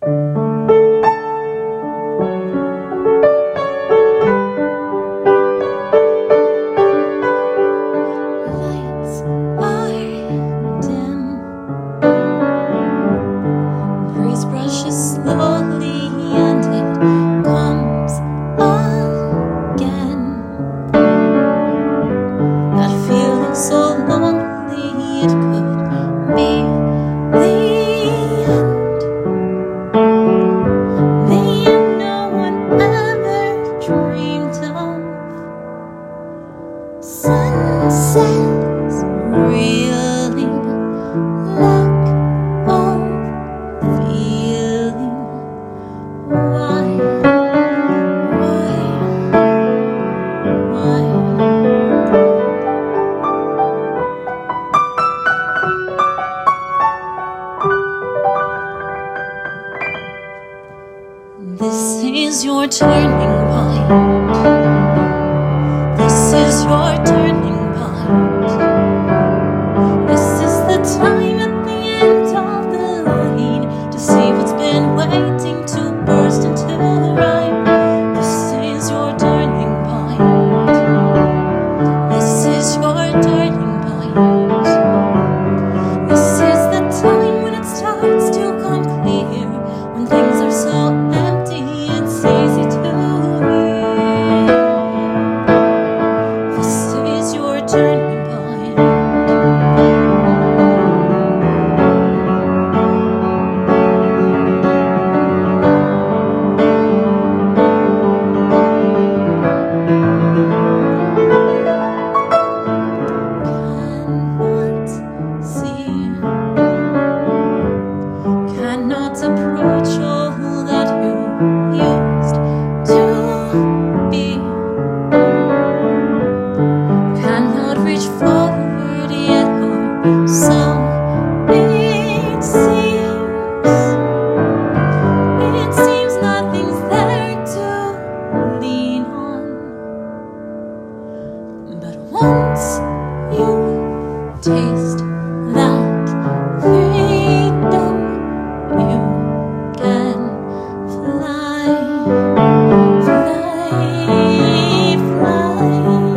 Lights are dim. Breeze brushes slowly and it comes again. That feeling so lonely, it could be the end. The no one ever dreamed of. Sunsets reeling, lack of feeling. Why? This is your turning point. This is your turning point. This is the time at the end of the line to see what's been waiting to burst into rhyme. This is your turning point. This is your turning point. This is the time when it starts to come clear, when things are so empty it's easy to hear. This is your turning point. Cannot see, cannot approach all that you used to be, cannot reach forward yet, or so it seems. It seems nothing's there to lean on, but once you taste that freedom, you can fly, fly, fly.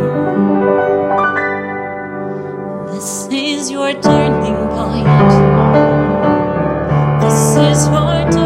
This is your turning point. This is your turning point.